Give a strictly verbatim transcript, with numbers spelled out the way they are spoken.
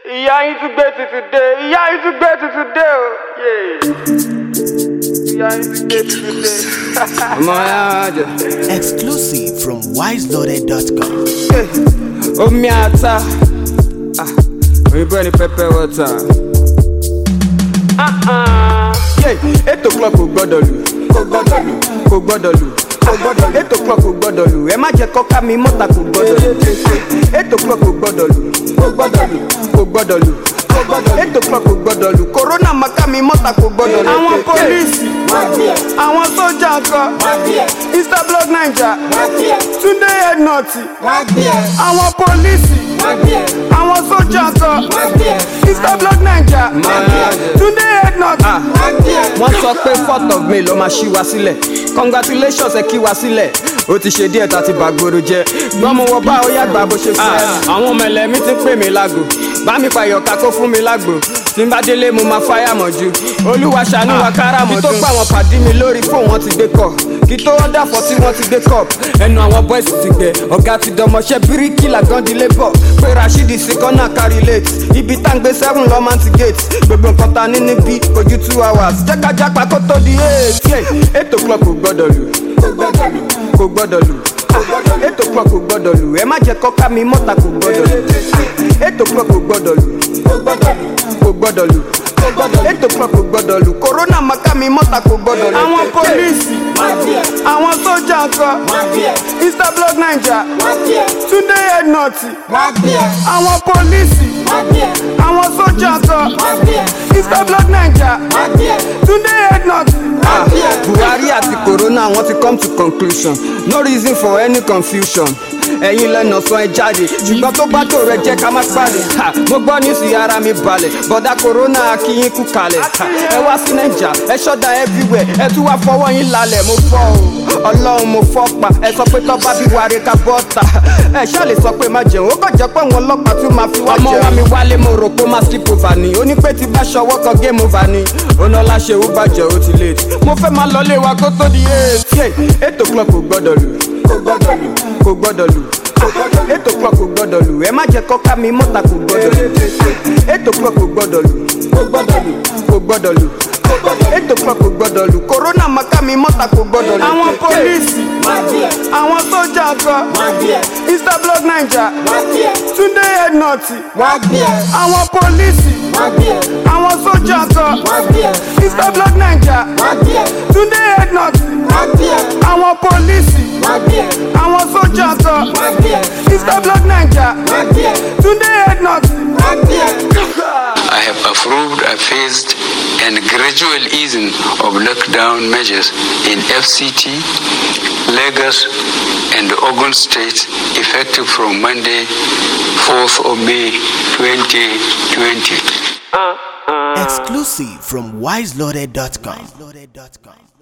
ìyá yín tún gbé tuntun dé ìyá yín tún gbé tuntun dé o ìyá yín tún gbé tuntun dé. ọmọ yàrá jẹ. Exclusive from wise loaded dot com. omi ata òyìnbó ni pepper water. eight o'clock kò gbọ́dọ̀ lù kò gbọ́dọ̀ lù kò gbọ́dọ̀ lù eight o'clock kò gbọ́dọ̀ lù ẹ má jẹ́ kọ́ká mi mọ́ta kò gbọ́dọ̀ lù eight o'clock kò gbọ́dọ̀ lù kò gbọ́dọ̀ lù kò gbọ́dọ̀ lù eight o'clock kò gbọ́dọ̀ lù corona maka mi mọ́ta kò gbọ́dọ̀ lù. àwọn pólíìsì àwọn sójà ńkọ́ Instablog Naija Túndé Headnut àwọn pólíìsì àwọn sójà ńkọ́ Instablog Naija Túndé Headnut. wọ́n sọ pé fourth of May ló máa ṣí wa sílẹ̀ congratulations ẹ kí wa sílẹ̀ ó ti ṣe díẹ̀ tá ti bàgbòrò jẹ́ gbọ́n mo wọ bá ó yàgbà bó ṣe fẹ́. àwọn ọmọ ẹlẹ́mí ti ń pè mí lágbo bá mi pàyọ̀ká kó fún mi lágbo tí n bá délé mo máa fáyà mọ́jú olúwa ṣàánú wa kára mọ́jú. kí tó pa àwọn pàdé mi lórí fóun wọn ti gbé kọ kí tó wọ́n dàfọ́ tí wọ́n ti gbé cup ẹnu àwọn boys ti gbẹ ọ̀gá ti dọmọṣẹ́ bíríkì làgàndí labour pé Rashidi sí kọ́nà kárí late ibi tá ń gbé seven lọ́mọ ti gate gbogbo nǹkan ta ní níbí ojú two hours jẹ́ ká jápa kó tó di eight eight o'clock kò gbọ́dọ̀ lù kò gbọ́dọ̀ lù eight o'clock kò gbọ́dọ̀ lù ẹ má jẹ́ kọ́ká mi mọ́ta kò gbọ́dọ̀ lù eight o'clock kò gbọ́dọ̀ lù kò gbọ́dọ̀ lù eight o'clock kò gbọ́dọ̀ lù corona maka mi mọ́ta kò gbọ́dọ̀ lù. àwọn pólíìsì àwọn sójà ńkọ́ Instablog Naija Túndé Headnut àwọn pólíìsì àwọn sójà ńkọ́ Instablog Naija Túndé Headnut. Buhari àti corona wọ́n ti come to conclusion no reason for any confusion ẹ̀yin lẹ́nà sọ ẹ jáde ṣùgbọ́n tó bá tó rẹ jẹ́ ká má pàdé mo gbọ́ ní sí ara mi balẹ̀ bọ̀dá corona akínyín kú kalẹ̀ ẹ wá sí Naija ẹ ṣọ́dá everywhere ẹ tún wá fọwọ́ yín lálẹ́ mo fọ́ o ọlọ́run mo fọ́ pa ẹ sọ pé tọ́ba bí wàre ká bọ́ta ẹ ṣáà lè sọ pé má jẹun ó kàn jẹ́ pé àwọn ọlọ́pàá tún máa fi wá jẹun. ọmọ wa mi wálé mo rò pé má skip over ni ó ní pé tí bá ṣọwọ́ kan game over ni ọ̀nà láṣẹ ó bàjẹ́ ó ti late mo fẹ́ máa lọ lé wa kó tó di eight eight o'clock kò gbọ́dọ̀ lù kò gbọ́dọ̀ lù eight o'clock kò gbọ́dọ̀ lù ẹ má jẹ́ kọ́ká mi mọ́ta kò gbọ́dọ̀ lù eight o'clock kò gbọ́dọ̀ lù kò gbọ́dọ̀ lù eight o'clock kò gbọ́dọ̀ lù corona maka mi mọ́ta kò gbọ́dọ̀ lù. àwọn pólíìsì àwọn sójà ńkọ́ Instablog Naija Túndé Headnut àwọn pólíìsì àwọn sójà ńkọ́ Instablog Naija Túndé Headnut àwọn pólíìsì àwọn sójà ńkọ́ Instablog Naija Túndé Headnut. I have approved a phased and gradual easing of lockdown measures in F C T, Lagos, and Ogun states effective from Monday, fourth of May, twenty twenty. Exclusive from wise loaded dot com.